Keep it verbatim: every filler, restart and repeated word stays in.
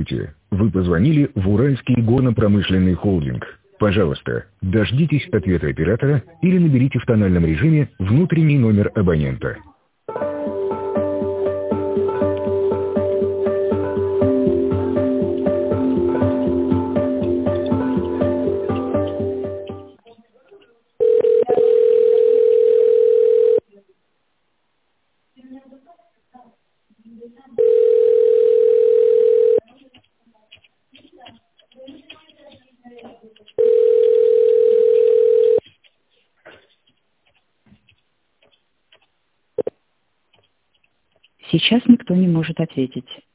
Здравствуйте. Вы позвонили в Уральский горно-промышленный холдинг. Пожалуйста, дождитесь ответа оператора или наберите в тональном режиме внутренний номер абонента. Сейчас никто не может ответить.